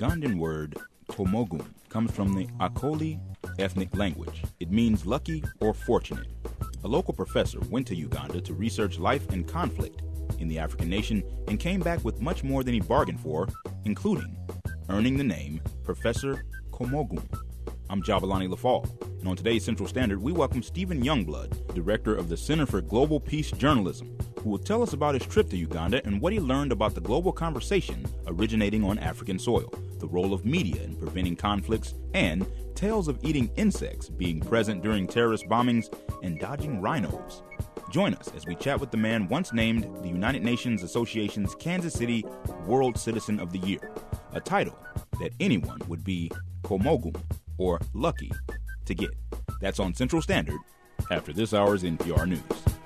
Ugandan word Komogum comes from the Akoli ethnic language. It means lucky or fortunate. A local professor went to Uganda to research life and conflict in the African nation and came back with much more than he bargained for, including earning the name Professor Komogum. I'm Jabalani Lafall, and on today's Central Standard, we welcome Stephen Youngblood, director of the Center for Global Peace Journalism, who will tell us about his trip to Uganda and what he learned about the global conversation originating on African soil, the role of media in preventing conflicts, and tales of eating insects being present during terrorist bombings and dodging rhinos. Join us as we chat with the man once named the United Nations Association's Kansas City World Citizen of the Year, a title that anyone would be Komogum, or lucky, to get. That's on Central Standard after this hour's NPR News.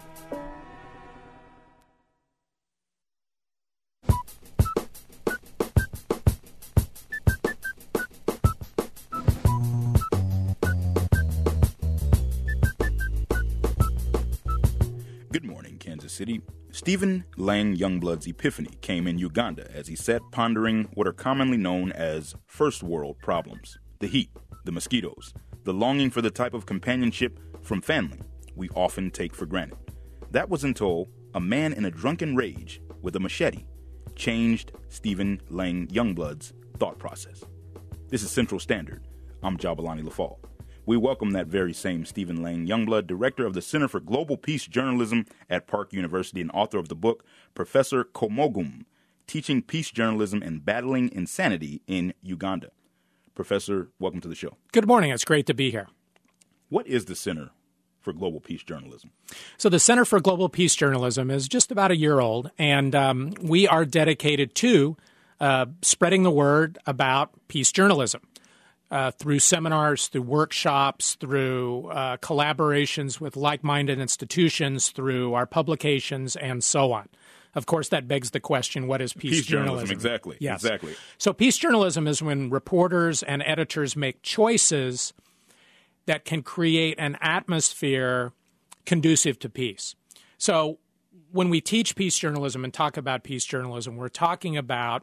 Good morning, Kansas City. Stephen Lang Youngblood's epiphany came in Uganda as he sat pondering what are commonly known as first world problems. The heat, the mosquitoes, the longing for the type of companionship from family we often take for granted. That was until a man in a drunken rage with a machete changed Stephen Lang Youngblood's thought process. This is Central Standard. I'm Jabalani Lafall. We welcome that very same Stephen Lang Youngblood, director of the Center for Global Peace Journalism at Park University and author of the book Professor Komogum, Teaching Peace Journalism and Battling Insanity in Uganda. Professor, welcome to the show. Good morning. It's great to be here. What is the Center for Global Peace Journalism? So the Center for Global Peace Journalism is just about a year old, and we are dedicated to spreading the word about peace journalism through seminars, through workshops, through collaborations with like-minded institutions, through our publications, and so on. Of course, that begs the question, what is peace journalism? Exactly. Yes. Exactly. So peace journalism is when reporters and editors make choices that can create an atmosphere conducive to peace. So when we teach peace journalism and talk about peace journalism, we're talking about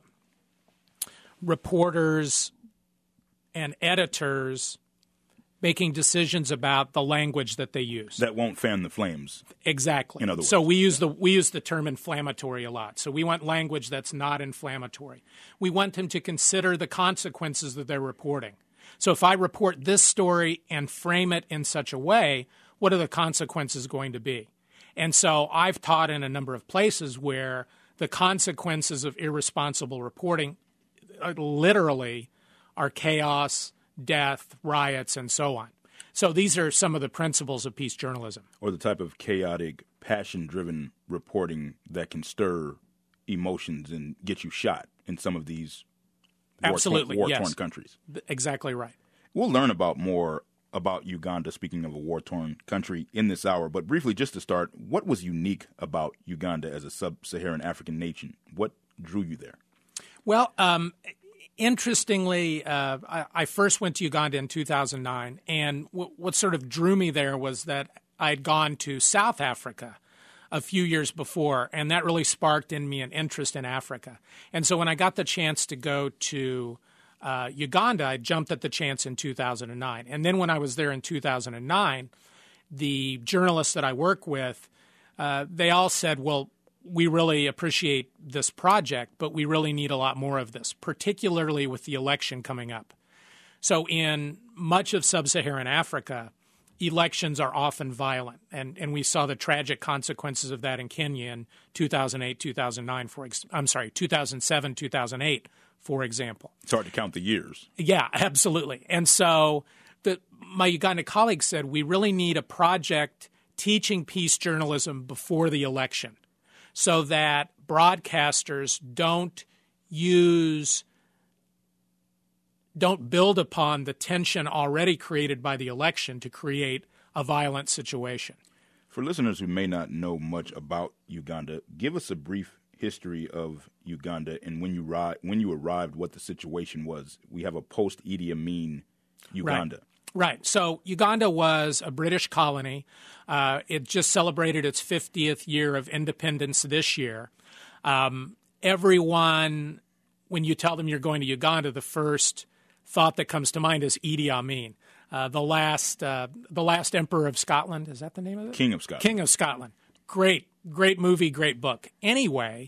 reporters and editors making decisions about the language that they use. That won't fan the flames. Exactly. In other words. So we use the term inflammatory a lot. So we want language that's not inflammatory. We want them to consider the consequences that they're reporting. So if I report this story and frame it in such a way, what are the consequences going to be? And so I've taught in a number of places where the consequences of irresponsible reporting literally are chaos, death, riots, and so on. So these are some of the principles of peace journalism. Or the type of chaotic, passion-driven reporting that can stir emotions and get you shot in some of these war-torn countries. Exactly right. We'll learn more about Uganda, speaking of a war-torn country, in this hour. But briefly, just to start, what was unique about Uganda as a sub-Saharan African nation? What drew you there? Well, interestingly, I first went to Uganda in 2009, and what sort of drew me there was that I'd gone to South Africa a few years before, and that really sparked in me an interest in Africa. And so when I got the chance to go to Uganda, I jumped at the chance in 2009. And then when I was there in 2009, the journalists that I work with, they all said, well, we really appreciate this project, but we really need a lot more of this, particularly with the election coming up. So in much of sub-Saharan Africa, elections are often violent, and we saw the tragic consequences of that in Kenya in 2008, 2009, 2007, 2008, for example. It's hard to count the years. Yeah, absolutely. And so my Uganda colleagues said, we really need a project teaching peace journalism before the election, so that broadcasters don't build upon the tension already created by the election to create a violent situation. For listeners who may not know much about Uganda, give us a brief history of Uganda and when you arrived, what the situation was. We have a post-Idi Amin Uganda. Right. So Uganda was a British colony. It just celebrated its 50th year of independence this year. Everyone when you tell them you're going to Uganda, the first thought that comes to mind is Idi Amin, the last emperor of Scotland. Is that the name of it? King of Scotland. King of Scotland. Great movie, great book. Anyway,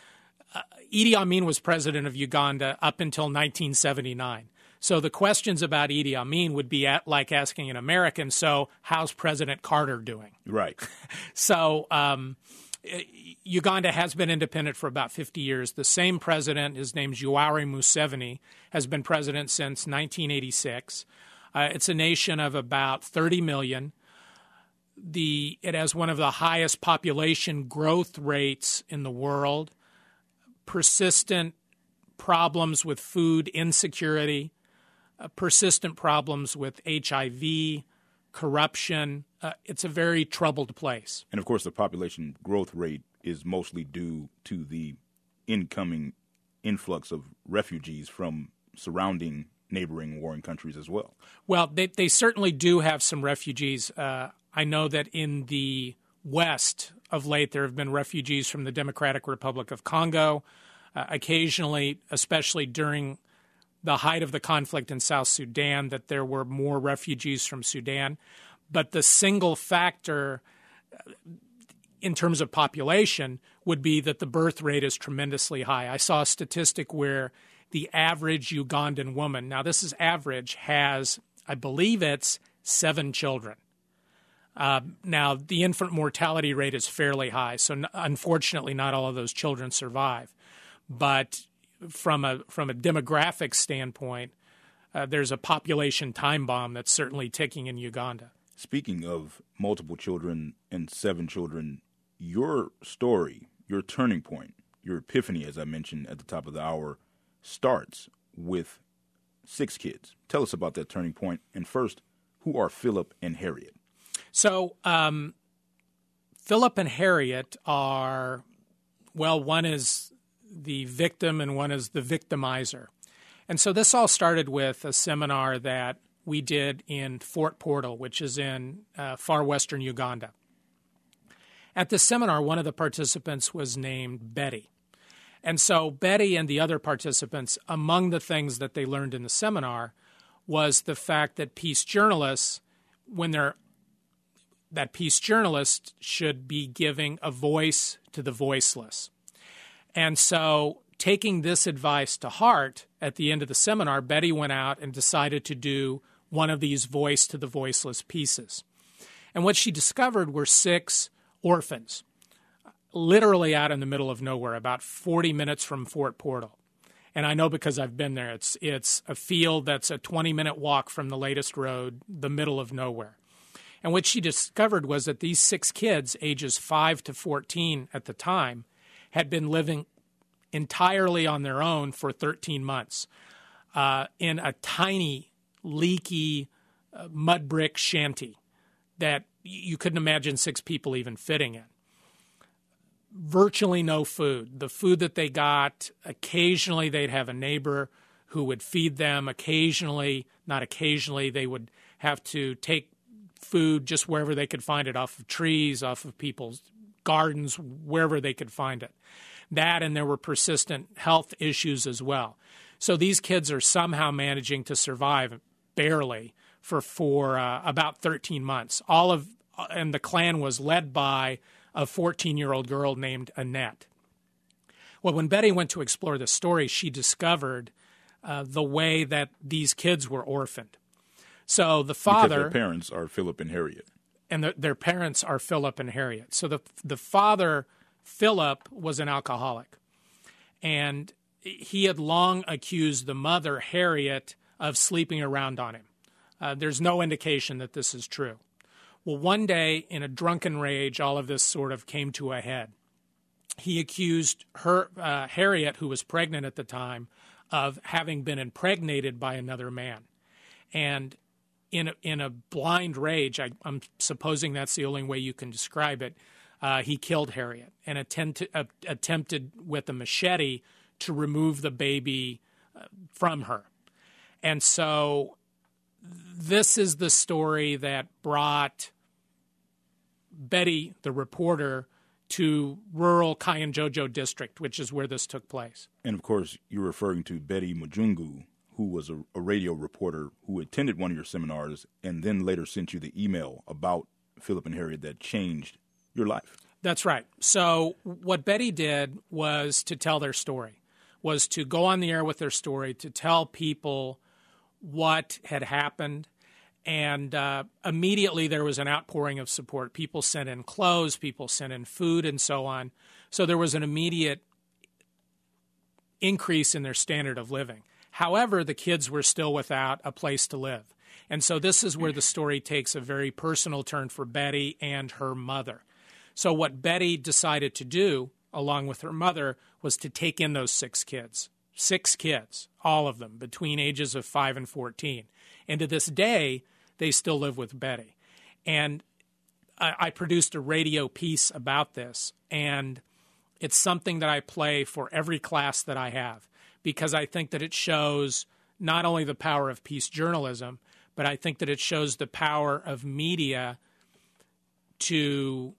Idi Amin was president of Uganda up until 1979. So the questions about Idi Amin would be like asking an American, so how's President Carter doing? Right. So Uganda has been independent for about 50 years. The same president, his name's Yoweri Museveni, has been president since 1986. It's a nation of about 30 million. It has one of the highest population growth rates in the world, persistent problems with food insecurity, persistent problems with HIV, corruption. It's a very troubled place. And, of course, the population growth rate is mostly due to the incoming influx of refugees from surrounding neighboring warring countries as well. Well, they certainly do have some refugees. I know that in the West of late there have been refugees from the Democratic Republic of Congo. Occasionally, especially during the height of the conflict in South Sudan, that there were more refugees from Sudan. But the single factor in terms of population would be that the birth rate is tremendously high. I saw a statistic where the average Ugandan woman, now this is average, has, I believe it's 7 children. Now, the infant mortality rate is fairly high, so unfortunately not all of those children survive. But from a demographic standpoint, there's a population time bomb that's certainly ticking in Uganda. Speaking of multiple children and 7 children, your story, your turning point, your epiphany, as I mentioned at the top of the hour, starts with 6 kids. Tell us about that turning point. And first, who are Philip and Harriet? So Philip and Harriet are, well, one is the victim and one is the victimizer. And so this all started with a seminar that we did in Fort Portal, which is in far western Uganda. At the seminar, one of the participants was named Betty. And so Betty and the other participants, among the things that they learned in the seminar was the fact that peace journalists, that peace journalists should be giving a voice to the voiceless. And so taking this advice to heart, at the end of the seminar, Betty went out and decided to do one of these voice to the voiceless pieces. And what she discovered were 6 orphans, literally out in the middle of nowhere, about 40 minutes from Fort Portal. And I know because I've been there. It's a field that's a 20-minute walk from the latest road, the middle of nowhere. And what she discovered was that these 6 kids, ages 5 to 14 at the time, had been living entirely on their own for 13 months in a tiny, leaky mud brick shanty that you couldn't imagine 6 people even fitting in. Virtually no food. The food that they got, occasionally they'd have a neighbor who would feed them. Occasionally, not occasionally, they would have to take food just wherever they could find it, off of trees, off of people's gardens, wherever they could find it. That, and there were persistent health issues as well. So these kids are somehow managing to survive, barely, for about 13 months. And the clan was led by a 14-year-old girl named Annette. Well, when Betty went to explore the story, she discovered the way that these kids were orphaned. So the father... Because their parents are Philip and Harriet. And their parents are Philip and Harriet. So the father, Philip, was an alcoholic. And he had long accused the mother, Harriet, of sleeping around on him. There's no indication that this is true. Well, one day, in a drunken rage, all of this sort of came to a head. He accused Harriet, who was pregnant at the time, of having been impregnated by another man. And in a blind rage, I'm supposing that's the only way you can describe it, he killed Harriet and attempted with a machete to remove the baby from her. And so this is the story that brought Betty, the reporter, to rural Kyanjojo district, which is where this took place. And, of course, you're referring to Betty Mujungu, who was a radio reporter who attended one of your seminars and then later sent you the email about Philip and Harriet that changed your life. That's right. So what Betty did was to tell their story, was to go on the air with their story, to tell people what had happened. And immediately there was an outpouring of support. People sent in clothes, people sent in food, and so on. So there was an immediate increase in their standard of living. However, the kids were still without a place to live. And so this is where the story takes a very personal turn for Betty and her mother. So what Betty decided to do, along with her mother, was to take in those 6 kids. 6 kids, all of them, between ages of 5 and 14. And to this day, they still live with Betty. And I produced a radio piece about this, and it's something that I play for every class that I have, because I think that it shows not only the power of peace journalism, but I think that it shows the power of media to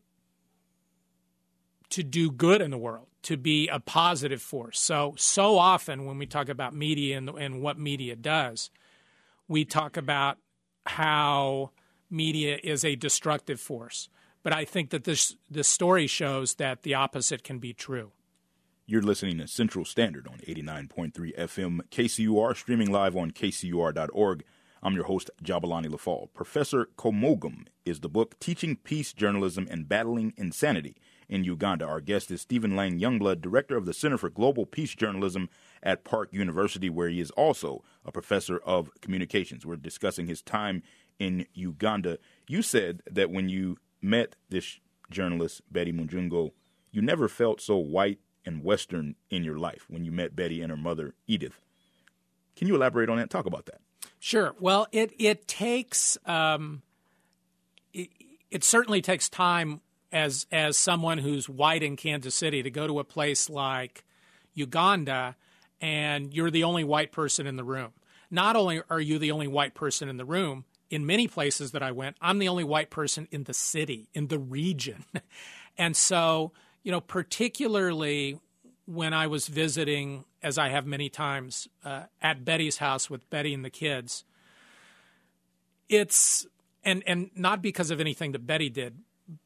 do good in the world, to be a positive force. So often when we talk about media and what media does, we talk about how media is a destructive force. But I think that this story shows that the opposite can be true. You're listening to Central Standard on 89.3 FM KCUR, streaming live on kcur.org. I'm your host, Jabalani Lafall. Professor Komogum is the book Teaching Peace Journalism and Battling Insanity in Uganda. Our guest is Stephen Lang Youngblood, director of the Center for Global Peace Journalism at Park University, where he is also a professor of communications. We're discussing his time in Uganda. You said that when you met this journalist, Betty Mujungu, you never felt so white and Western in your life when you met Betty and her mother, Edith. Can you elaborate on that? Talk about that. Sure. Well, it takes it certainly takes time as someone who's white in Kansas City to go to a place like Uganda and you're the only white person in the room. Not only are you the only white person in the room, in many places that I went, I'm the only white person in the city, in the region. And so, particularly when I was visiting, as I have many times, at Betty's house with Betty and the kids, it's and not because of anything that Betty did,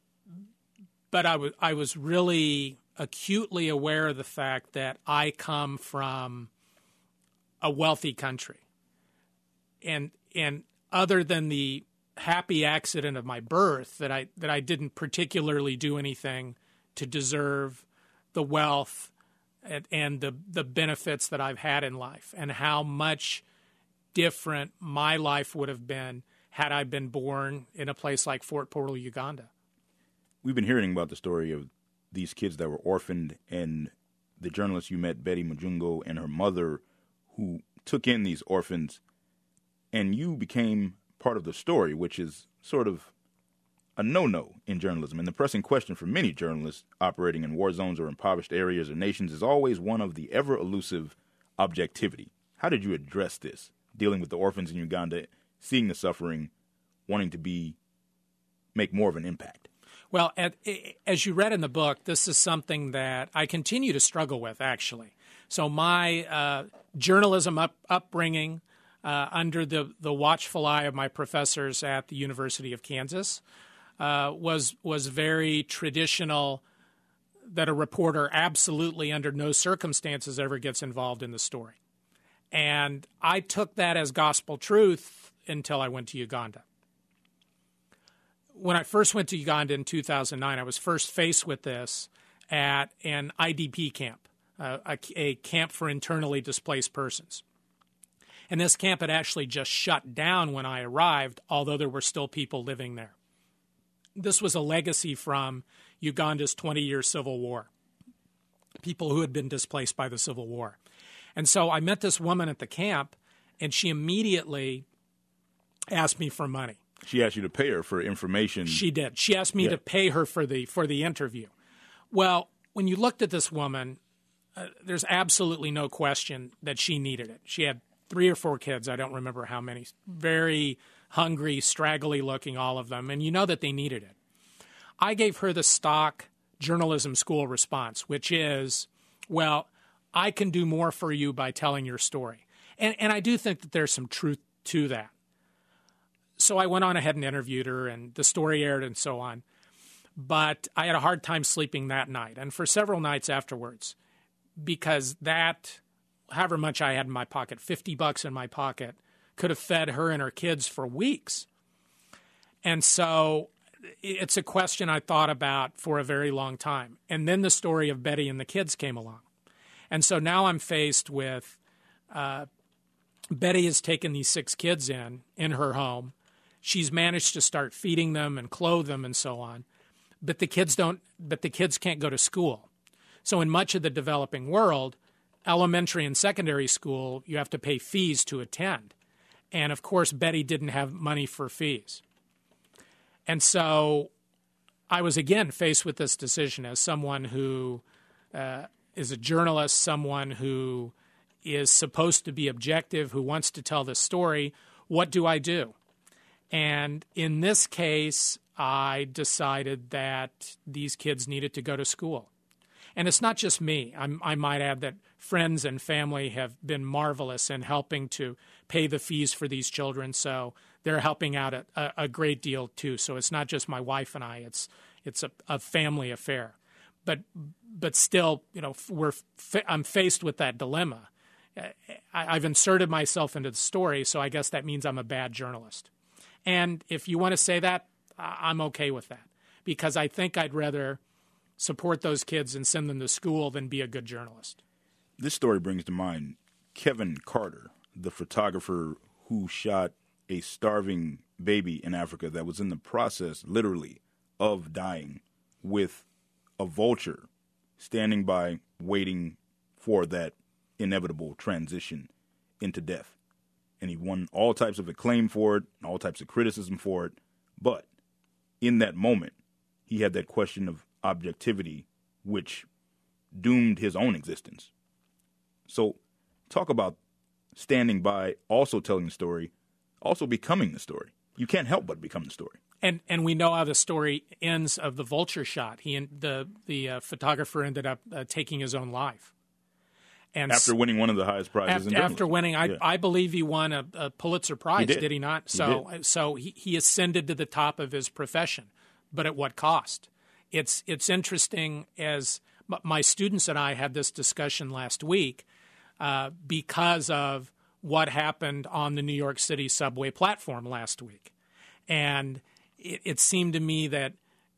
but I was really acutely aware of the fact that I come from a wealthy country, and other than the happy accident of my birth, that I didn't particularly do anything to deserve the wealth and the benefits that I've had in life, and how much different my life would have been had I been born in a place like Fort Portal, Uganda. We've been hearing about the story of these kids that were orphaned, and the journalist you met, Betty Mujungu, and her mother, who took in these orphans, and you became part of the story, which is sort of a no-no in journalism. And the pressing question for many journalists operating in war zones or impoverished areas or nations is always one of the ever-elusive objectivity. How did you address this, dealing with the orphans in Uganda, seeing the suffering, wanting to make more of an impact? Well, as you read in the book, this is something that I continue to struggle with, actually. So my journalism upbringing under the watchful eye of my professors at the University of Kansas was very traditional, that a reporter absolutely under no circumstances ever gets involved in the story. And I took that as gospel truth until I went to Uganda. When I first went to Uganda in 2009, I was first faced with this at an IDP camp, a camp for internally displaced persons. And this camp had actually just shut down when I arrived, although there were still people living there. This was a legacy from Uganda's 20-year civil war, people who had been displaced by the civil war. And so I met this woman at the camp, and she immediately asked me for money. She asked you to pay her for information. She did. She asked me to pay her for the interview. Well, when you looked at this woman, there's absolutely no question that she needed it. She had 3 or 4 kids, I don't remember how many, very hungry, straggly looking, all of them, and you know that they needed it. I gave her the stock journalism school response, which is, well, I can do more for you by telling your story. And I do think that there's some truth to that. So I went on ahead and interviewed her, and the story aired and so on. But I had a hard time sleeping that night and for several nights afterwards, because that, however much I had in my pocket, $50 in my pocket, could have fed her and her kids for weeks. And so it's a question I thought about for a very long time. And then the story of Betty and the kids came along. And so now I'm faced with Betty has taken these 6 kids in her home. She's managed to start feeding them and clothe them and so on. But the kids can't go to school. So in much of the developing world, elementary and secondary school, you have to pay fees to attend. And of course, Betty didn't have money for fees. And so I was again faced with this decision as someone who is a journalist, someone who is supposed to be objective, who wants to tell this story. What do I do? And in this case, I decided that these kids needed to go to school. And it's not just me. I might add that friends and family have been marvelous in helping to pay the fees for these children. So they're helping out a great deal too. So it's not just my wife and I. It's a family affair. But still, I'm faced with that dilemma. I've inserted myself into the story, so I guess that means I'm a bad journalist. And if you want to say that, I'm okay with that, because I think I'd rather support those kids and send them to school than be a good journalist. This story brings to mind Kevin Carter, the photographer who shot a starving baby in Africa that was in the process, literally, of dying, with a vulture standing by waiting for that inevitable transition into death. And he won all types of acclaim for it and all types of criticism for it. But in that moment, he had that question of objectivity, which doomed his own existence. So talk about standing by, also telling the story, also becoming the story. You can't help but become the story. And we know how the story ends of the vulture shot. The photographer ended up taking his own life. And after winning one of the highest prizes in journalism. After winning, I believe he won a Pulitzer Prize, did he not? So he ascended to the top of his profession, but at what cost? It's interesting, as my students and I had this discussion last week because of what happened on the New York City subway platform last week. And it seemed to me that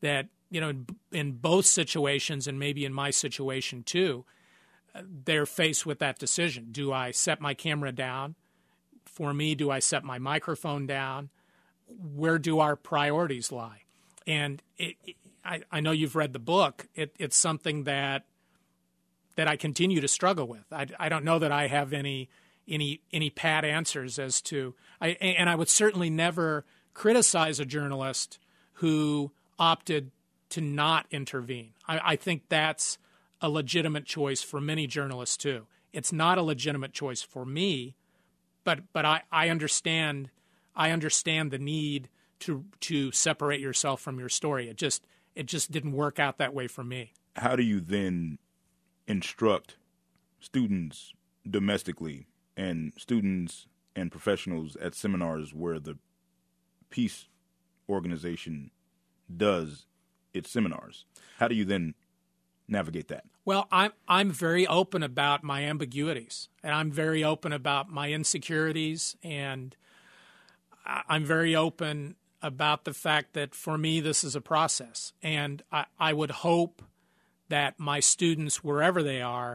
in both situations, and maybe in my situation too, they're faced with that decision. Do I set my camera down? For me, do I set my microphone down? Where do our priorities lie? And I know you've read the book. It's something that I continue to struggle with. I don't know that I have any pat answers as to. And I would certainly never criticize a journalist who opted to not intervene. I think that's a legitimate choice for many journalists too. It's not a legitimate choice for me, but I understand the need to separate yourself from your story. It just didn't work out that way for me. How do you then instruct students domestically and students and professionals at seminars where the peace organization does its seminars? How do you then navigate that? Well, I'm very open about my ambiguities, and I'm very open about my insecurities, and I'm very open about the fact that for me this is a process. And I would hope that my students, wherever they are,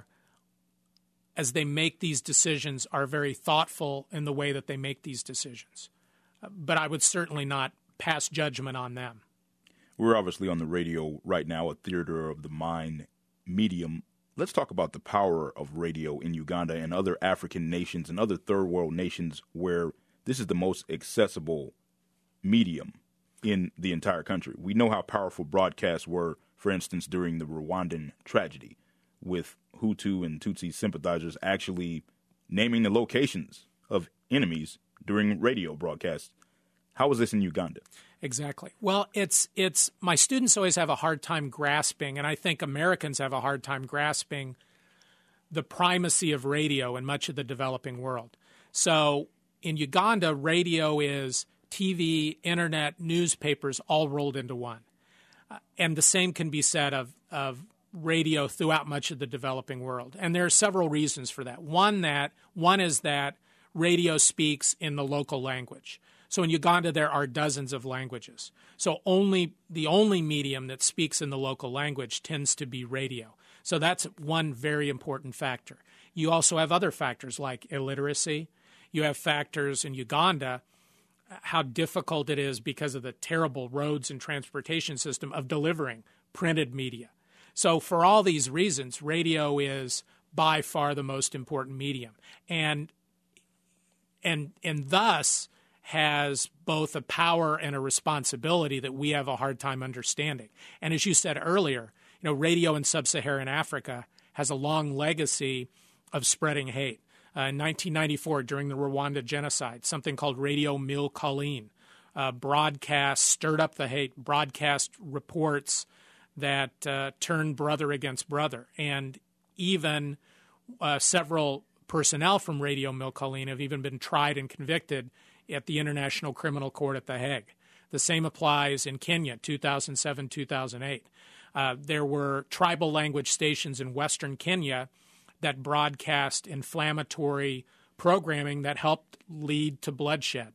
as they make these decisions, are very thoughtful in the way that they make these decisions. But I would certainly not pass judgment on them. We're obviously on the radio right now, a theater of the mind medium. Let's talk about the power of radio in Uganda and other African nations and other third world nations where this is the most accessible medium in the entire country. We know how powerful broadcasts were, for instance, during the Rwandan tragedy, with Hutu and Tutsi sympathizers actually naming the locations of enemies during radio broadcasts. How is this in Uganda? Exactly. Well, it's my students always have a hard time grasping, and I think Americans have a hard time grasping the primacy of radio in much of the developing world. So in Uganda, radio is TV, internet, newspapers all rolled into one. And the same can be said of radio throughout much of the developing world. And there are several reasons for that. One is that radio speaks in the local language. So in Uganda, there are dozens of languages. So the only medium that speaks in the local language tends to be radio. So that's one very important factor. You also have other factors like illiteracy. You have factors in Uganda, how difficult it is because of the terrible roads and transportation system of delivering printed media. So for all these reasons, radio is by far the most important medium. And thus has both a power and a responsibility that we have a hard time understanding. And as you said earlier, radio in sub-Saharan Africa has a long legacy of spreading hate. In 1994, during the Rwanda genocide, something called Radio Mille Collines stirred up the hate, broadcast reports that turned brother against brother. And even several personnel from Radio Mille Collines have even been tried and convicted at the International Criminal Court at The Hague. The same applies in Kenya, 2007, 2008. There were tribal language stations in Western Kenya that broadcast inflammatory programming that helped lead to bloodshed.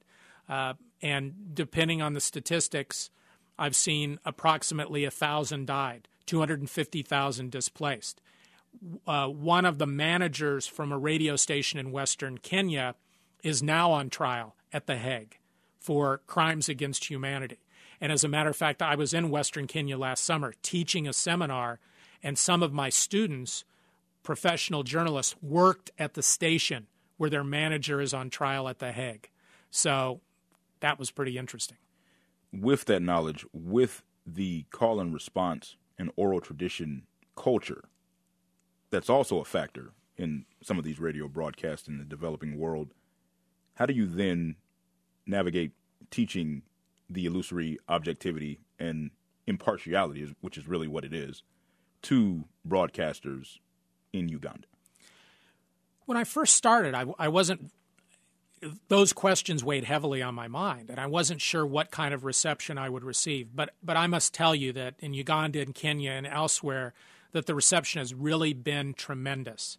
And depending on the statistics, I've seen approximately 1,000 died, 250,000 displaced. One of the managers from a radio station in Western Kenya is now on trial at The Hague for crimes against humanity. And as a matter of fact, I was in Western Kenya last summer teaching a seminar, and some of my students, professional journalists, worked at the station where their manager is on trial at The Hague. So that was pretty interesting. With that knowledge, with the call and response and oral tradition culture, that's also a factor in some of these radio broadcasts in the developing world. How do you then navigate teaching the illusory objectivity and impartiality, which is really what it is, to broadcasters in Uganda? When I first started, I wasn't – those questions weighed heavily on my mind, and I wasn't sure what kind of reception I would receive. But I must tell you that in Uganda and Kenya and elsewhere, that the reception has really been tremendous.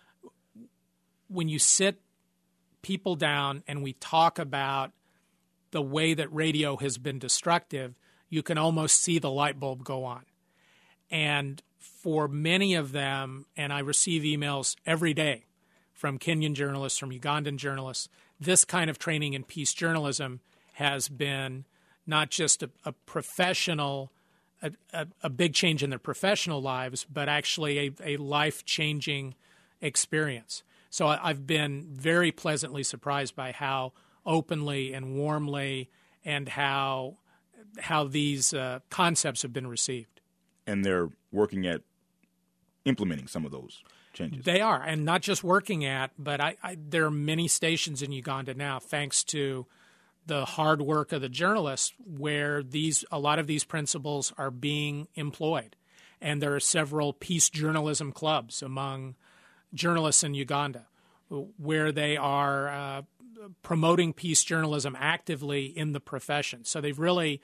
When you sit people down and we talk about the way that radio has been destructive, you can almost see the light bulb go on. And for many of them, and I receive emails every day from Kenyan journalists, from Ugandan journalists, this kind of training in peace journalism has been not just a professional, a big change in their professional lives, but actually a life-changing experience. So I've been very pleasantly surprised by how openly and warmly and how these concepts have been received. And they're working at implementing some of those changes. They are, and not just working at, but there are many stations in Uganda now, thanks to the hard work of the journalists, where a lot of these principles are being employed. And there are several peace journalism clubs among journalists in Uganda where they are promoting peace journalism actively in the profession. So they've really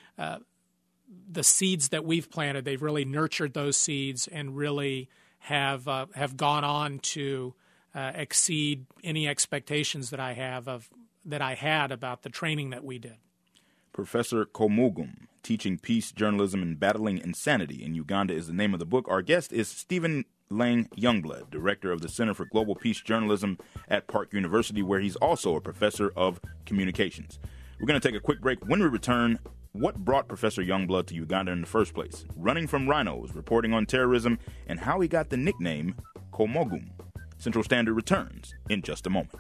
the seeds that we've planted, they've really nurtured those seeds and really have gone on to exceed any expectations that I had about the training that we did. Professor Komugum, Teaching Peace Journalism and Battling Insanity in Uganda is the name of the book. Our guest is Stephen Lang Youngblood, director of the Center for Global Peace Journalism at Park University, where he's also a professor of communications. We're going to take a quick break. When we return, what brought Professor Youngblood to Uganda in the first place? Running from rhinos, reporting on terrorism, and how he got the nickname Komugum. Central Standard returns in just a moment.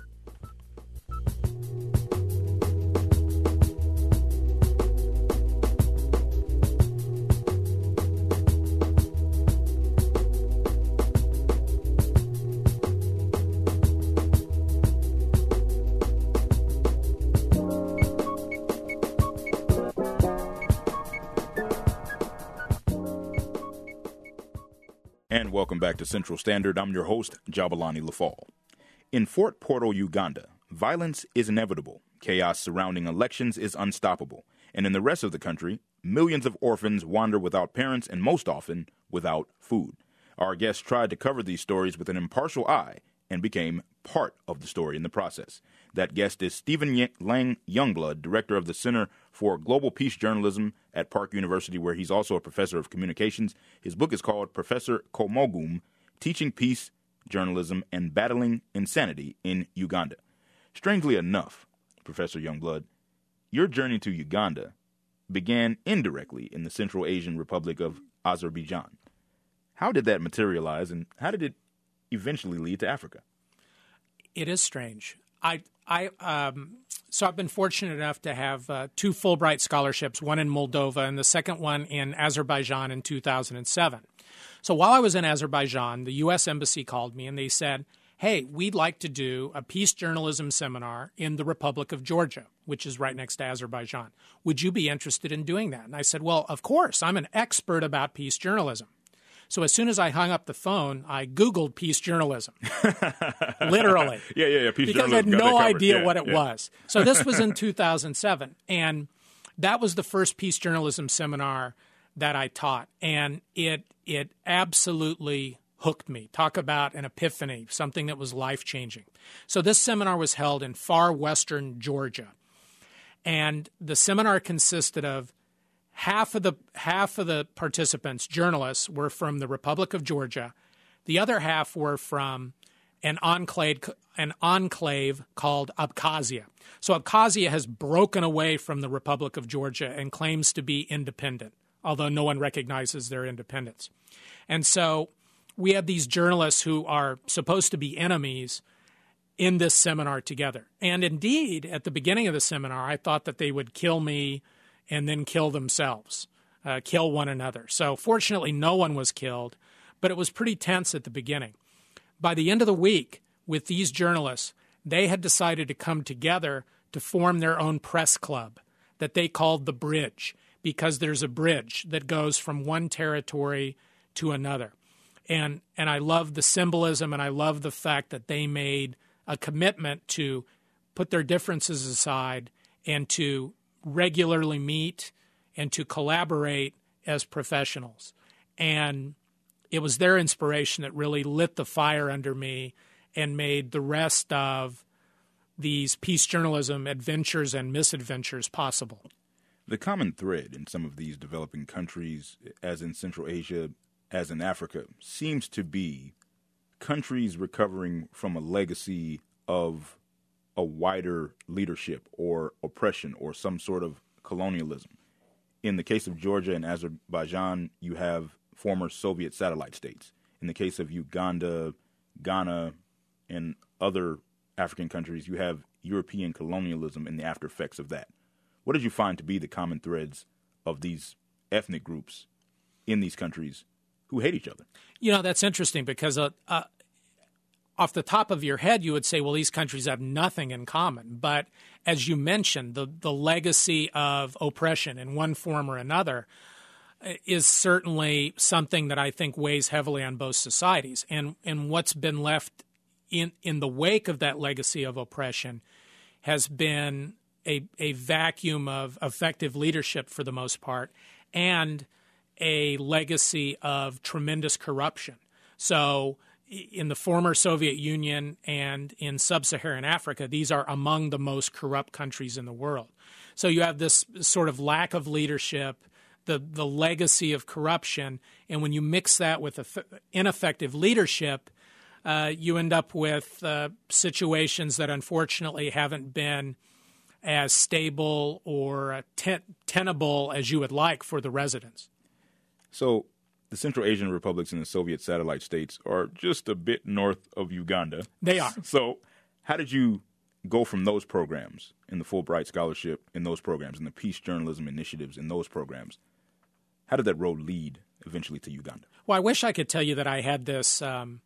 and welcome back to Central Standard. I'm your host, Jabalani Lafall. In Fort Portal, Uganda, violence is inevitable. Chaos surrounding elections is unstoppable. And in the rest of the country, millions of orphans wander without parents and most often without food. Our guest tried to cover these stories with an impartial eye and became part of the story in the process. That guest is Stephen Lang Youngblood, director of the Center for Global Peace Journalism at Park University, where he's also a professor of communications. His book is called Professor Komogum, Teaching Peace, Journalism, and Battling Insanity in Uganda. Strangely enough, Professor Youngblood, your journey to Uganda began indirectly in the Central Asian Republic of Azerbaijan. How did that materialize, and how did it eventually lead to Africa? It is strange. So I've been fortunate enough to have two Fulbright scholarships, one in Moldova and the second one in Azerbaijan in 2007. So while I was in Azerbaijan, the U.S. Embassy called me and they said, hey, we'd like to do a peace journalism seminar in the Republic of Georgia, which is right next to Azerbaijan. Would you be interested in doing that? And I said, well, of course. I'm an expert about peace journalism. So as soon as I hung up the phone, I Googled peace journalism, literally. Yeah, peace because journalism. I had no idea what it was. So this was in 2007, and that was the first peace journalism seminar that I taught, and it absolutely hooked me. Talk about an epiphany, something that was life-changing. So this seminar was held in far western Georgia, and the seminar consisted of half of the participants, journalists, were from the Republic of Georgia. The other half were from an enclave called Abkhazia. So Abkhazia has broken away from the Republic of Georgia and claims to be independent, although no one recognizes their independence. And so we have these journalists who are supposed to be enemies in this seminar together. And indeed, at the beginning of the seminar, I thought that they would kill me and then kill themselves, kill one another. So fortunately, no one was killed, but it was pretty tense at the beginning. By the end of the week, with these journalists, they had decided to come together to form their own press club that they called The Bridge, because there's a bridge that goes from one territory to another. And I love the symbolism, and I love the fact that they made a commitment to put their differences aside and to regularly meet and to collaborate as professionals. And it was their inspiration that really lit the fire under me and made the rest of these peace journalism adventures and misadventures possible. The common thread in some of these developing countries, as in Central Asia, as in Africa, seems to be countries recovering from a legacy of a wider leadership or oppression or some sort of colonialism. In the case of Georgia and Azerbaijan, you have former Soviet satellite states. In the case of Uganda, Ghana, and other African countries, you have European colonialism and the after effects of that. What did you find to be the common threads of these ethnic groups in these countries who hate each other? You know, that's interesting because off the top of your head, you would say, well, these countries have nothing in common. But as you mentioned, the legacy of oppression in one form or another is certainly something that I think weighs heavily on both societies. And what's been left in the wake of that legacy of oppression has been a vacuum of effective leadership for the most part and a legacy of tremendous corruption. So in the former Soviet Union and in sub-Saharan Africa, these are among the most corrupt countries in the world. So you have this sort of lack of leadership, the legacy of corruption, and when you mix that with ineffective leadership, you end up with situations that unfortunately haven't been as stable or tenable as you would like for the residents. So the Central Asian republics and the Soviet satellite states are just a bit north of Uganda. They are. So how did you go from those programs in the Fulbright Scholarship, in those programs, in the peace journalism initiatives, in those programs? How did that road lead eventually to Uganda? Well, I wish I could tell you that I had this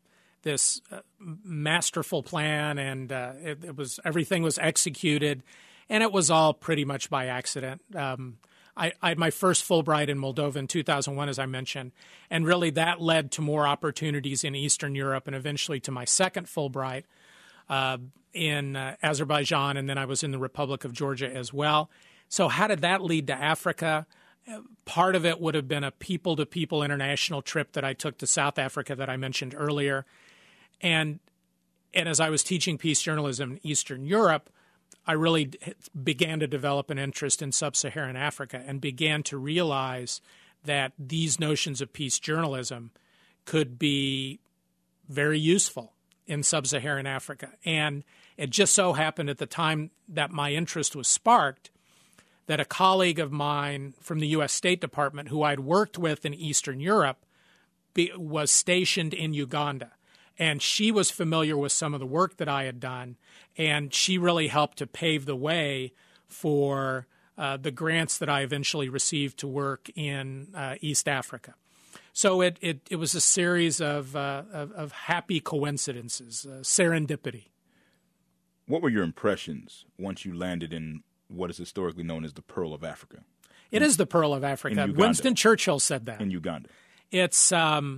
masterful plan and everything was executed, and it was all pretty much by accident. I had my first Fulbright in Moldova in 2001, as I mentioned, and really that led to more opportunities in Eastern Europe and eventually to my second Fulbright in Azerbaijan, and then I was in the Republic of Georgia as well. So how did that lead to Africa? Part of it would have been a people-to-people international trip that I took to South Africa that I mentioned earlier. And as I was teaching peace journalism in Eastern Europe, I really began to develop an interest in sub-Saharan Africa and began to realize that these notions of peace journalism could be very useful in sub-Saharan Africa. And it just so happened at the time that my interest was sparked that a colleague of mine from the U.S. State Department who I'd worked with in Eastern Europe was stationed in Uganda. And she was familiar with some of the work that I had done, and she really helped to pave the way for the grants that I eventually received to work in East Africa. So it was a series of happy coincidences, serendipity. What were your impressions once you landed in what is historically known as the Pearl of Africa? It is the Pearl of Africa. Winston Churchill said that. In Uganda. It's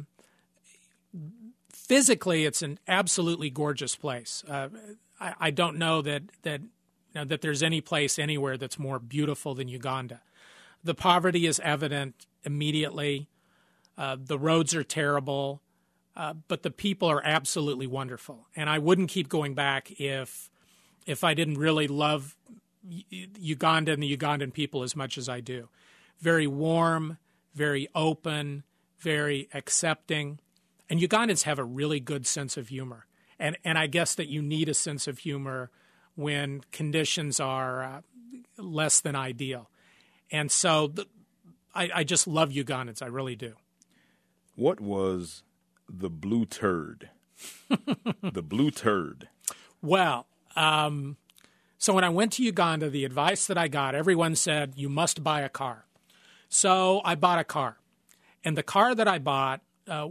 physically, it's an absolutely gorgeous place. I don't know that there's any place anywhere that's more beautiful than Uganda. The poverty is evident immediately. The roads are terrible, but the people are absolutely wonderful. And I wouldn't keep going back if I didn't really love Uganda and the Ugandan people as much as I do. Very warm, very open, very accepting. And Ugandans have a really good sense of humor. And I guess that you need a sense of humor when conditions are less than ideal. And so I just love Ugandans. I really do. What was the blue turd? The blue turd. Well, so when I went to Uganda, the advice that I got, everyone said, you must buy a car. So I bought a car. And the car that I bought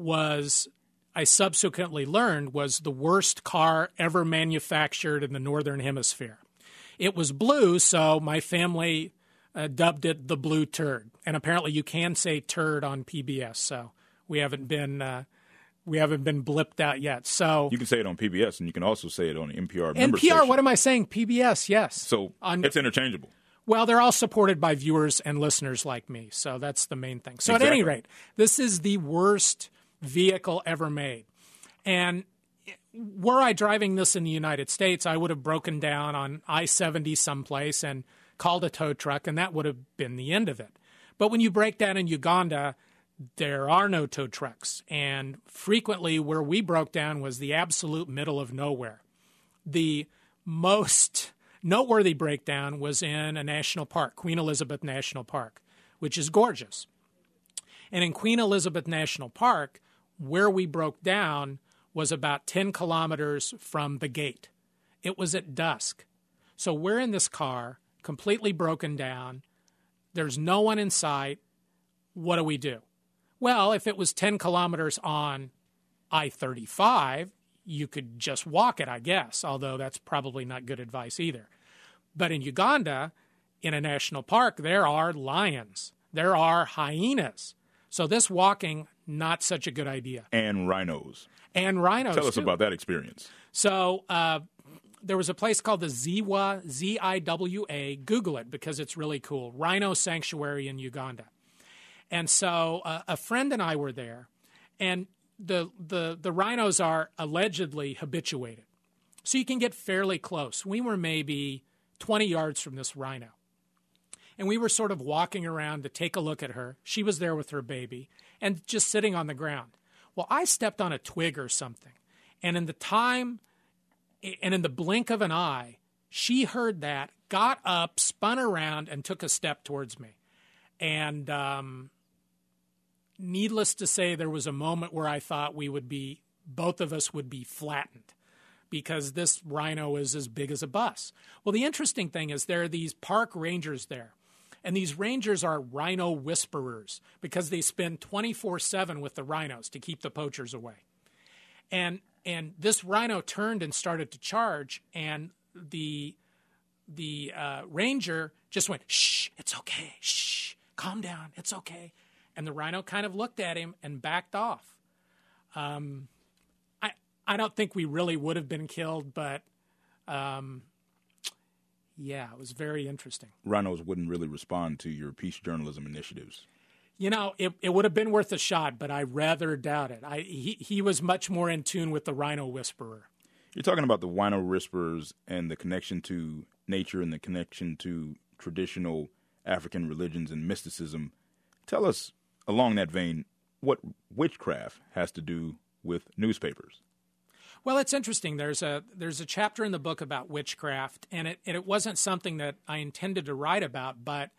I subsequently learned, was the worst car ever manufactured in the Northern Hemisphere. It was blue, so my family dubbed it the blue turd. And apparently you can say turd on PBS, so we haven't been blipped out yet. So you can say it on PBS, and you can also say it on NPR member NPR, station. what am I saying? PBS, yes. So it's interchangeable. Well, they're all supported by viewers and listeners like me, so that's the main thing. So exactly. At any rate, this is the worst vehicle ever made. And were I driving this in the United States, I would have broken down on I-70 someplace and called a tow truck, and that would have been the end of it. But when you break down in Uganda, there are no tow trucks. And frequently where we broke down was the absolute middle of nowhere. The most noteworthy breakdown was in a national park, Queen Elizabeth National Park, which is gorgeous. And in Queen Elizabeth National Park, where we broke down was about 10 kilometers from the gate. It was at dusk. So we're in this car, completely broken down. There's no one in sight. What do we do? Well, if it was 10 kilometers on I-35, you could just walk it, I guess, although that's probably not good advice either. But in Uganda, in a national park, there are lions. There are hyenas. So this walking, not such a good idea. And rhinos. And rhinos, Tell us too. about that experience. So there was a place called the Ziwa, Z-I-W-A. Google it because it's really cool. Rhino Sanctuary in Uganda. And so a friend and I were there, and the rhinos are allegedly habituated. So you can get fairly close. We were maybe 20 yards from this rhino. And we were sort of walking around to take a look at her. She was there with her baby and just sitting on the ground. Well, I stepped on a twig or something. And in the blink of an eye, she heard that, got up, spun around, and took a step towards me. And needless to say, there was a moment where I thought both of us would be flattened because this rhino is as big as a bus. Well, the interesting thing is there are these park rangers there. And these rangers are rhino whisperers because they spend 24/7 with the rhinos to keep the poachers away. And this rhino turned and started to charge, and the the ranger just went, "Shh, it's okay. Shh, calm down. It's okay." And the rhino kind of looked at him and backed off. I don't think we really would have been killed, but yeah, it was very interesting. Rhinos wouldn't really respond to your peace journalism initiatives. You know, it would have been worth a shot, but I rather doubt it. He was much more in tune with the rhino whisperer. You're talking about the rhino whisperers and the connection to nature and the connection to traditional African religions and mysticism. Tell us, along that vein, what witchcraft has to do with newspapers. Well, it's interesting. There's a chapter in the book about witchcraft, and it wasn't something that I intended to write about, but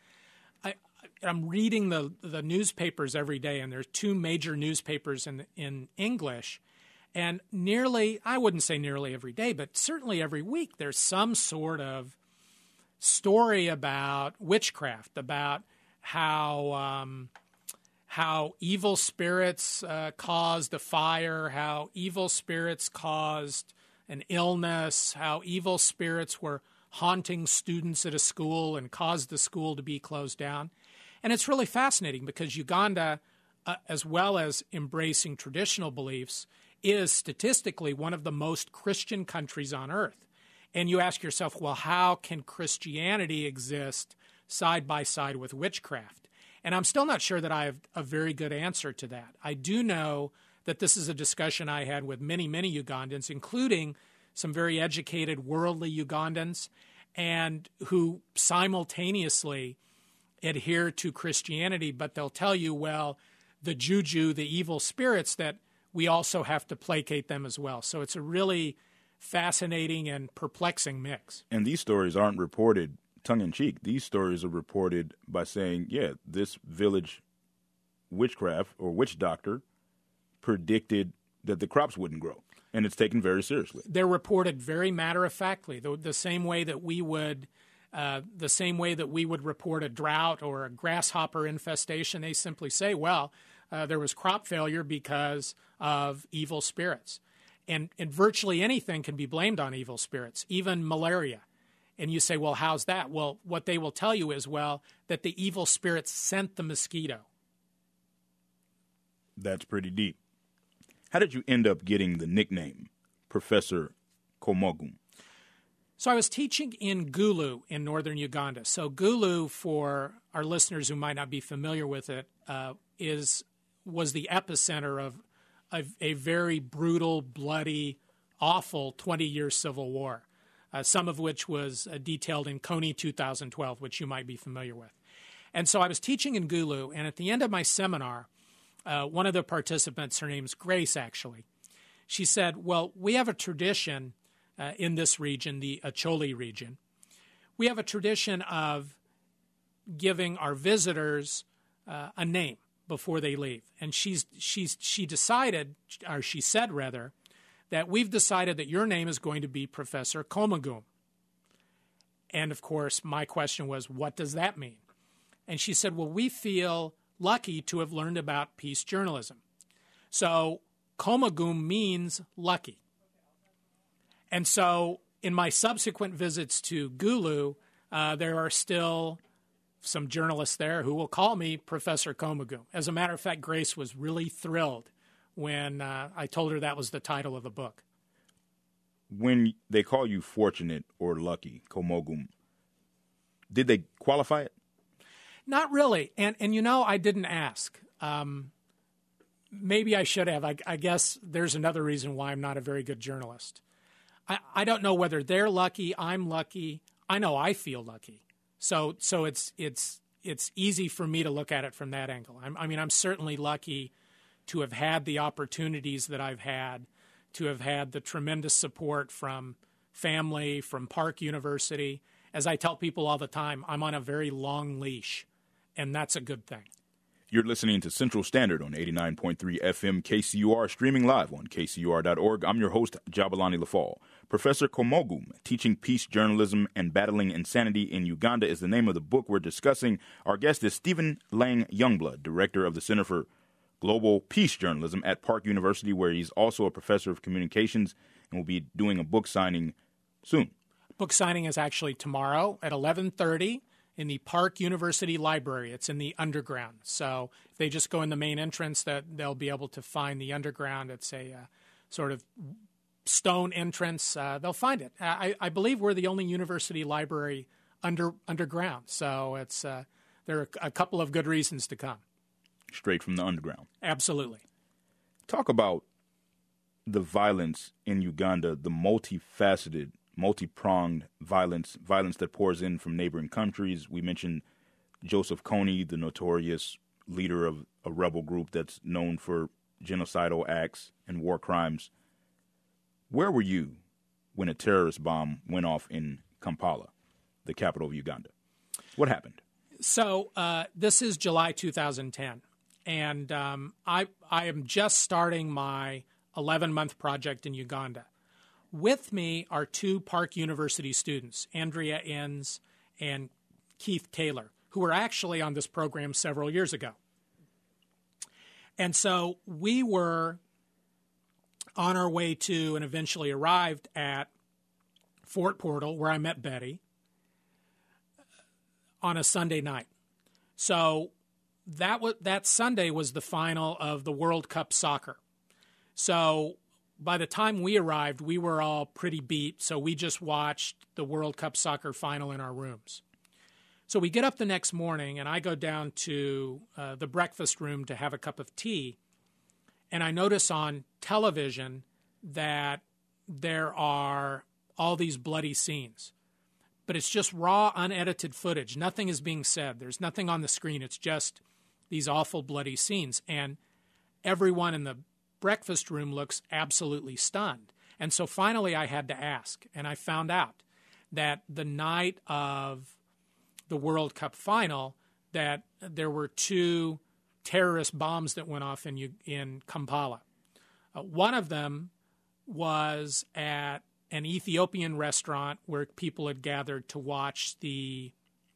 I'm reading the newspapers every day, and there's two major newspapers in English, and I wouldn't say nearly every day, but certainly every week, there's some sort of story about witchcraft, about how evil spirits caused a fire, how evil spirits caused an illness, how evil spirits were haunting students at a school and caused the school to be closed down. And it's really fascinating because Uganda, as well as embracing traditional beliefs, is statistically one of the most Christian countries on earth. And you ask yourself, well, how can Christianity exist side by side with witchcraft? And I'm still not sure that I have a very good answer to that. I do know that this is a discussion I had with many, many Ugandans, including some very educated, worldly Ugandans, and who simultaneously adhere to Christianity, but they'll tell you, well, the juju, the evil spirits, that we also have to placate them as well. So it's a really fascinating and perplexing mix. And these stories aren't reported tongue-in-cheek. These stories are reported by saying, yeah, this village witchcraft or witch doctor predicted that the crops wouldn't grow, and it's taken very seriously. They're reported very matter-of-factly, the same way that we would report a drought or a grasshopper infestation. They simply say, well, there was crop failure because of evil spirits. And virtually anything can be blamed on evil spirits, even malaria. And you say, well, how's that? Well, what they will tell you is, well, that the evil spirits sent the mosquito. That's pretty deep. How did you end up getting the nickname Professor Komogum? So I was teaching in Gulu in northern Uganda. So Gulu, for our listeners who might not be familiar with it, was the epicenter of a very brutal, bloody, awful 20-year civil war, some of which was detailed in Kony 2012, which you might be familiar with. And so I was teaching in Gulu, and at the end of my seminar, one of the participants, her name's Grace actually, she said, well, we have a tradition in this region, the Acholi region. We have a tradition of giving our visitors a name before they leave. And she said, that we've decided that your name is going to be Professor Komogum. And of course, my question was, what does that mean? And she said, well, we feel lucky to have learned about peace journalism. So Komogum means lucky. And so in my subsequent visits to Gulu, there are still some journalists there who will call me Professor Komogum. As a matter of fact, Grace was really thrilled when I told her that was the title of the book. When they call you fortunate or lucky, Komogum, did they qualify it? Not really. And you know, I didn't ask. Maybe I should have. I guess there's another reason why I'm not a very good journalist. I don't know whether they're lucky, I'm lucky. I know I feel lucky. So it's easy for me to look at it from that angle. I'm certainly lucky to have had the opportunities that I've had, to have had the tremendous support from family, from Park University. As I tell people all the time, I'm on a very long leash, and that's a good thing. You're listening to Central Standard on 89.3 FM KCUR, streaming live on kcur.org. I'm your host, Jabulani Lafall. Professor Komogum, Teaching Peace Journalism and Battling Insanity in Uganda is the name of the book we're discussing. Our guest is Stephen Lang Youngblood, director of the Center for Global Peace Journalism at Park University, where he's also a professor of communications and will be doing a book signing soon. book signing is actually tomorrow at 11:30 in the Park University Library. It's in the underground. So if they just go in the main entrance, they'll be able to find the underground. It's a sort of stone entrance. They'll find it. I believe we're the only university library underground. So it's there are a couple of good reasons to come. Straight from the underground. Absolutely. Talk about the violence in Uganda, the multifaceted, multi-pronged violence that pours in from neighboring countries. We mentioned Joseph Kony, the notorious leader of a rebel group that's known for genocidal acts and war crimes. Where were you when a terrorist bomb went off in Kampala, the capital of Uganda? What happened? So this is July 2010, and I am just starting my 11-month project in Uganda. With me are two Park University students, Andrea Enns and Keith Taylor, who were actually on this program several years ago. And so we were on our way to and eventually arrived at Fort Portal, where I met Betty, on a Sunday night. So that Sunday was the final of the World Cup soccer. So by the time we arrived, we were all pretty beat, so we just watched the World Cup soccer final in our rooms. So we get up the next morning, and I go down to the breakfast room to have a cup of tea, and I notice on television that there are all these bloody scenes. But it's just raw, unedited footage. Nothing is being said. There's nothing on the screen. It's just these awful, bloody scenes. And everyone in the breakfast room looks absolutely stunned. And so finally I had to ask, and I found out that the night of the World Cup final that there were two terrorist bombs that went off in Kampala. One of them was at an Ethiopian restaurant where people had gathered to watch the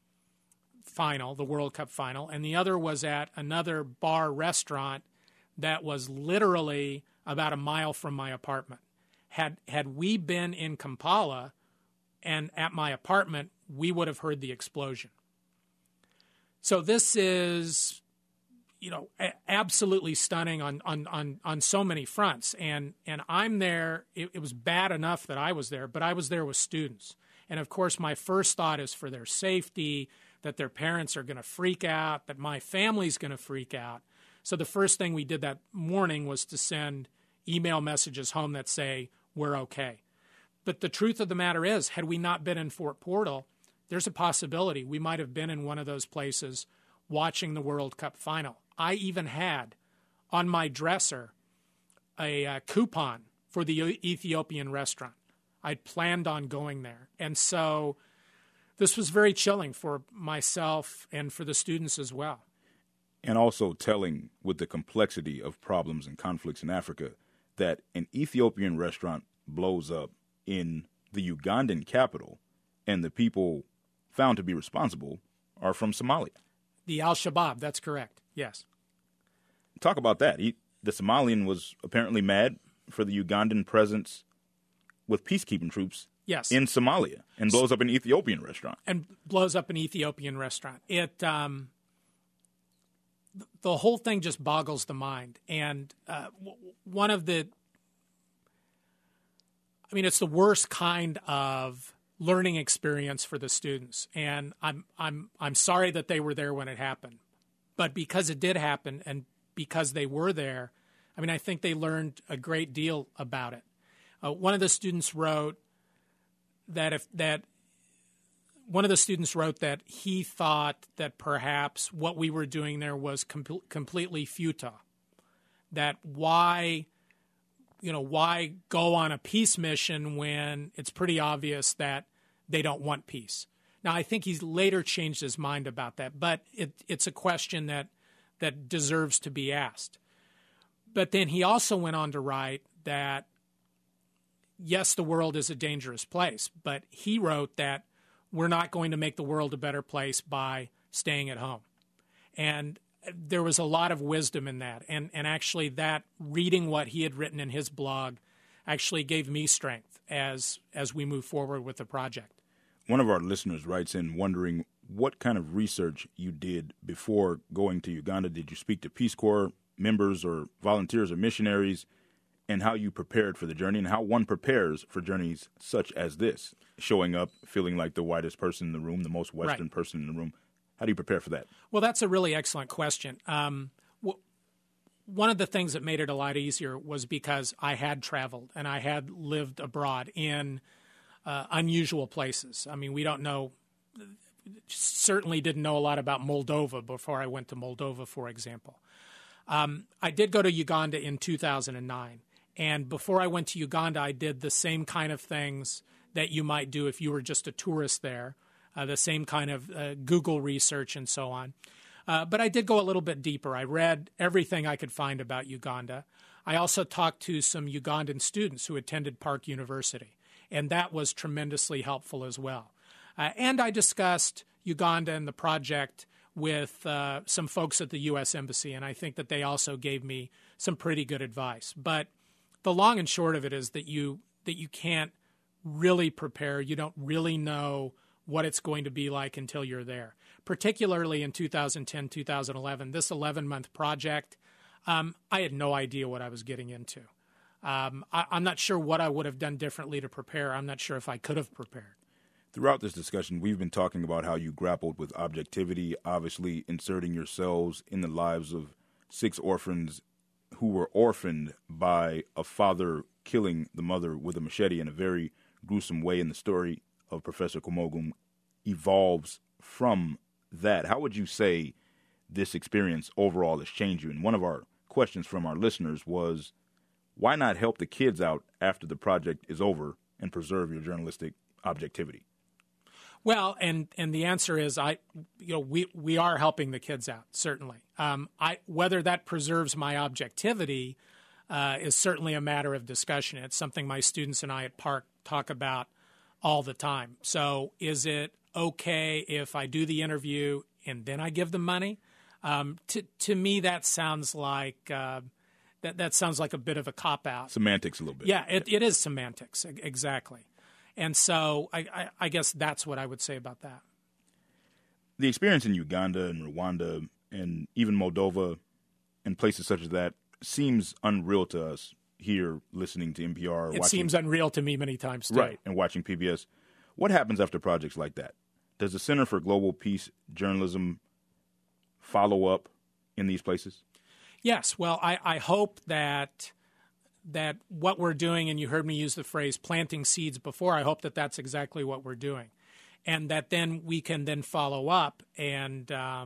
final, the World Cup final, and the other was at another bar restaurant that was literally about a mile from my apartment. Had we been in Kampala and at my apartment, we would have heard the explosion. So this is, absolutely stunning on so many fronts. And I'm there. It was bad enough that I was there, but I was there with students. And of course, my first thought is for their safety, that their parents are going to freak out, that my family's going to freak out. So the first thing we did that morning was to send email messages home that say, we're okay. But the truth of the matter is, had we not been in Fort Portal, there's a possibility we might have been in one of those places watching the World Cup final. I even had on my dresser a coupon for the Ethiopian restaurant. I'd planned on going there. And so this was very chilling for myself and for the students as well. And also telling, with the complexity of problems and conflicts in Africa, that an Ethiopian restaurant blows up in the Ugandan capital, and the people found to be responsible are from Somalia. The Al-Shabaab, that's correct, yes. Talk about that. The Somalian was apparently mad for the Ugandan presence with peacekeeping troops in Somalia and blows up an Ethiopian restaurant. And blows up an Ethiopian restaurant. The whole thing just boggles the mind. And it's the worst kind of learning experience for the students. And I'm sorry that they were there when it happened. But because it did happen and because they were there, I think they learned a great deal about it. One of the students wrote that he thought that perhaps what we were doing there was completely futile. That why go on a peace mission when it's pretty obvious that they don't want peace? Now, I think he's later changed his mind about that, but it's a question that deserves to be asked. But then he also went on to write that, yes, the world is a dangerous place, but he wrote that we're not going to make the world a better place by staying at home. And there was a lot of wisdom in that. And actually that reading what he had written in his blog actually gave me strength. as we move forward with the project. One of our listeners writes in wondering what kind of research you did before going to Uganda. Did you speak to Peace Corps members or volunteers or missionaries, and how you prepared for the journey and how one prepares for journeys such as this, showing up feeling like the whitest person in the room, the most Western person in the room? How do you prepare for that? Well, that's a really excellent question. One of the things that made it a lot easier was because I had traveled and I had lived abroad in unusual places. I mean, we don't know, certainly didn't know a lot about Moldova before I went to Moldova, for example. I did go to Uganda in 2009. And before I went to Uganda, I did the same kind of things that you might do if you were just a tourist there, the same kind of Google research and so on. But I did go a little bit deeper. I read everything I could find about Uganda. I also talked to some Ugandan students who attended Park University, and that was tremendously helpful as well. And I discussed Uganda and the project with some folks at the U.S. Embassy, and I think that they also gave me some pretty good advice. But the long and short of it is that you can't really prepare. You don't really know what it's going to be like until you're there. Particularly in 2010, 2011, this 11-month project, I had no idea what I was getting into. I'm not sure what I would have done differently to prepare. I'm not sure if I could have prepared. Throughout this discussion, we've been talking about how you grappled with objectivity, obviously inserting yourselves in the lives of 6 orphans who were orphaned by a father killing the mother with a machete in a very gruesome way, and the story of Professor Kpomogum evolves from that. How would you say this experience overall has changed you? And one of our questions from our listeners was, why not help the kids out after the project is over and preserve your journalistic objectivity? Well, and the answer is we are helping the kids out, certainly. Whether that preserves my objectivity is certainly a matter of discussion. It's something my students and I at Park talk about all the time. So is it okay if I do the interview and then I give them money? To me, that sounds like that sounds like a bit of a cop-out. Semantics a little bit. Yeah, it is semantics, exactly. And so I guess that's what I would say about that. The experience in Uganda and Rwanda and even Moldova and places such as that seems unreal to us here listening to NPR. It seems unreal to me many times, too. Right, and watching PBS. What happens after projects like that? Does the Center for Global Peace Journalism follow up in these places? Yes. Well, I hope that what we're doing, and you heard me use the phrase planting seeds before, I hope that that's exactly what we're doing. And that then we can then follow up and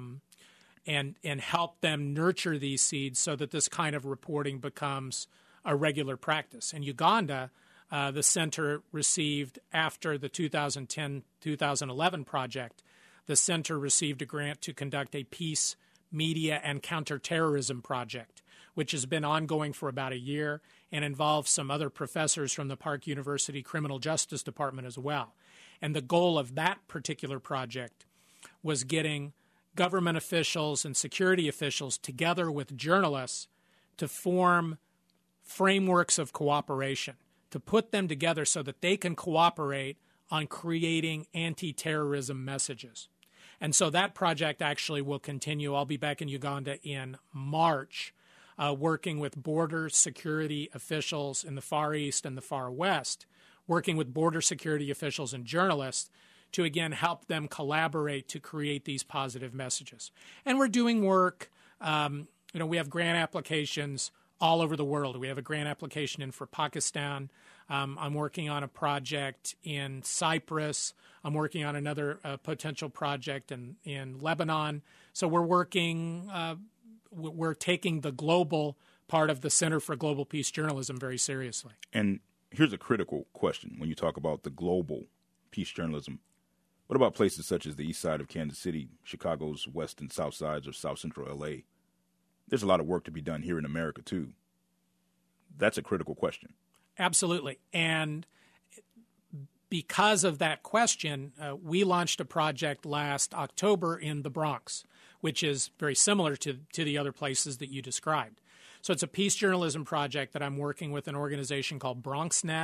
help them nurture these seeds so that this kind of reporting becomes a regular practice. In Uganda, the center received, after the 2010-2011 project, the center received a grant to conduct a peace, media, and counterterrorism project, which has been ongoing for about a year and involves some other professors from the Park University Criminal Justice Department as well. And the goal of that particular project was getting government officials and security officials together with journalists to form frameworks of cooperation, to put them together so that they can cooperate on creating anti-terrorism messages. And so that project actually will continue. I'll be back in Uganda in March, working with border security officials in the Far East and the Far West, working with border security officials and journalists to, again, help them collaborate to create these positive messages. And we're doing work. We have grant applications all over the world. We have a grant application in for Pakistan. I'm working on a project in Cyprus. I'm working on another potential project in Lebanon. So we're working, we're taking the global part of the Center for Global Peace Journalism very seriously. And here's a critical question when you talk about the global peace journalism. What about places such as the east side of Kansas City, Chicago's west and south sides, or south central L.A.? There's a lot of work to be done here in America, too. That's a critical question. Absolutely. And because of that question, we launched a project last October in the Bronx, which is very similar to the other places that you described. So it's a peace journalism project that I'm working with an organization called BronxNet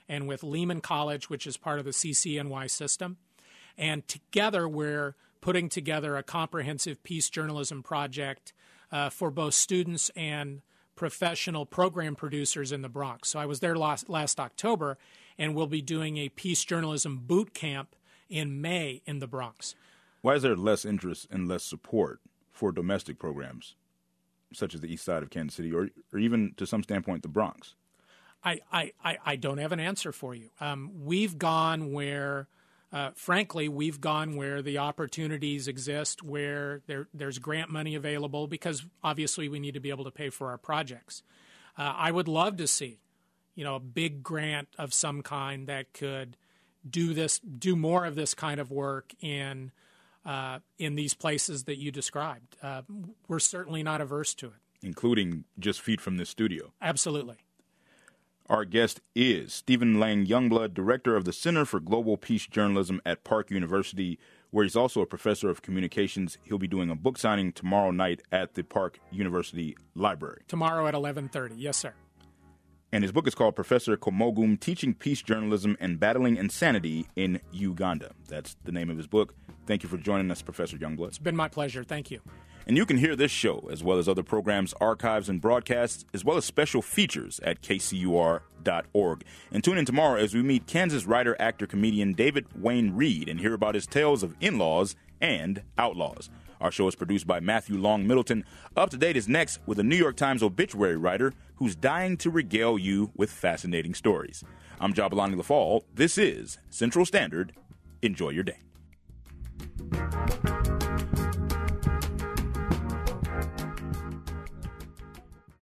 and with Lehman College, which is part of the CCNY system. And together we're putting together a comprehensive peace journalism project for both students and professional program producers in the Bronx. So I was there last October, and we'll be doing a peace journalism boot camp in May in the Bronx. Why is there less interest and less support for domestic programs, such as the east side of Kansas City, or even to some standpoint the Bronx? I don't have an answer for you. We've gone where, frankly, where the opportunities exist, where there's grant money available, because obviously we need to be able to pay for our projects. I would love to see, a big grant of some kind that could do more of this kind of work in these places that you described. We're certainly not averse to it. Including just feet from this studio. Absolutely. Our guest is Stephen Lang Youngblood, director of the Center for Global Peace Journalism at Park University, where he's also a professor of communications. He'll be doing a book signing tomorrow night at the Park University Library. Tomorrow at 11:30. Yes, sir. And his book is called Professor Komogum, Teaching Peace Journalism and Battling Insanity in Uganda. That's the name of his book. Thank you for joining us, Professor Youngblood. It's been my pleasure. Thank you. And you can hear this show, as well as other programs, archives, and broadcasts, as well as special features at kcur.org. And tune in tomorrow as we meet Kansas writer, actor, comedian David Wayne Reed and hear about his tales of in-laws and outlaws. Our show is produced by Matthew Long Middleton. Up to Date is next with a New York Times obituary writer who's dying to regale you with fascinating stories. I'm Jabulani LaFall. This is Central Standard. Enjoy your day.